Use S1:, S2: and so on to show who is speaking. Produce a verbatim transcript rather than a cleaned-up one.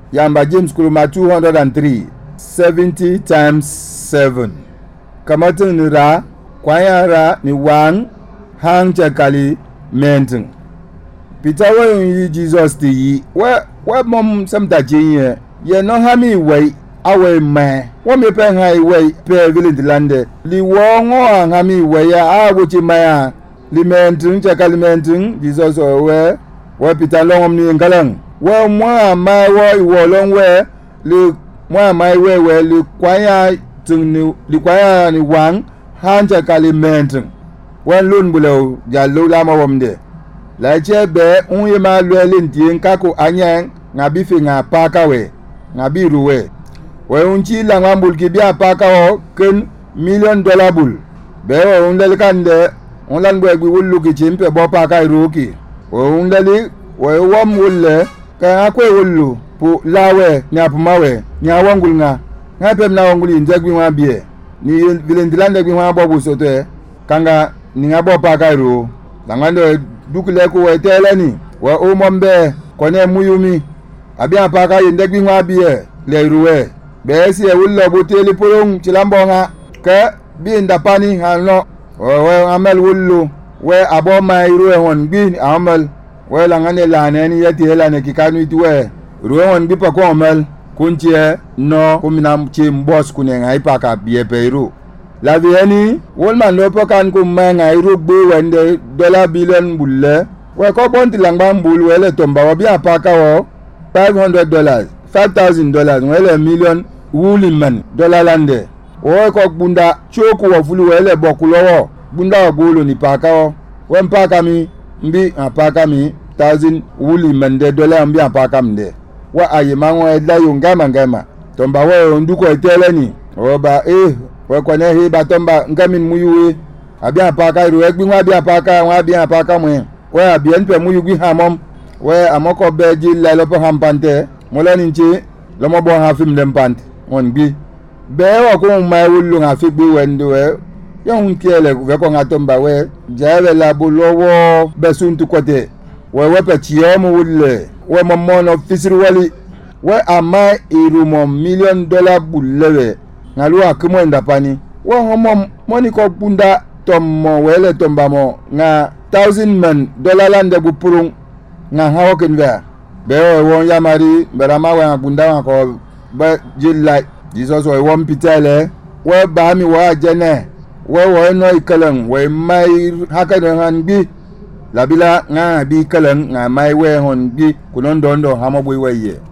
S1: Yamba James Kuruma two hundred three. seventy times seven. Kamatin ni ra, kwaya ra ni wang, hang chakali menting. Peter wa yi Jesus ti yi, wa wa mom samta jinye, ye no hami wei, awe me, wa me pe hai wei, pe village lande, li wongo hami wei ya, a wuchi maya, li menting chakali menting, Jesus we, wa Peter longom ni ngalang, wa mwa ma wa iwo long we, li mwa mai we we li kwaya tung ni li kwaya ni wang hanja kalimenting wan lun bulo ja lo la ma womde la che be unye ma lo lentien kako anyang ngabi fi nga paka we ngabi ruwe we unchi la ngambul ki bia paka o ken million dollar bul be o undel kande on lan gwe gwi wulu ki chimpe bo paka ruki o undeli we wom wulle ka akwe wulu pu lawe nya pumawe nya wangul nga ngape na wangul injagwi wa bie ni vilendilande gwi wa bobu sote kanga ni ngabo paka ru langando dukule ko wetele ni wa o mombe kone muyumi abia paka indagwi wa bie le ruwe be si e wulo boteli porong chilambonga ka bi ndapani hano o amel wulu we abo mai ruwe hon bi amal we langane lane ni yati helane kikanu itwe ruwe hon bi pa ko mel kuntie no kumina chi mbos kunenga ipaka bie peru la vieni wolman lo pokan ku manga iru gbe wende dollar billion bulle we ko bonti langba mbulu wele tomba wa bia paka wo five hundred dollars five thousand dollars wele million wuli man dollar lande o ko bunda choku wa fulu wele bokulowo bunda wa bulu ni paka wo we mpaka mi mbi apaka mi thousand wuli man de dollar mbi apaka mde wa ayimango edla yungama ngama tomba we nduko eteleni oba eh we kone he ba tomba ngamin muyuwe abia paka ru egbi nwa abia paka nwa abia paka mu we abia npe muyugwi hamom we amoko beji la lopo hampante molani nchi lomo bo ha film dem pant on bi be wa ko ma wulu ha fi gbi wendo we yon kiele we ko ngatomba we jawe la bulowo besuntu kote we we pe chiomu wulle we momono fisiri wali we ama irumo million dollar bulewe ngalu akimo ndapani we homo money ko bunda tommo wele tombamo nga thousand man dollar lande bupurung nga hawo kenwa be won yamari berama we bunda ko ba jilla Jesus we won pitele we ba mi wa jene we wo no ikalan we mai haka han bi labila nga bi kalan nga mai we hon bi kunon dondo hamo boy weye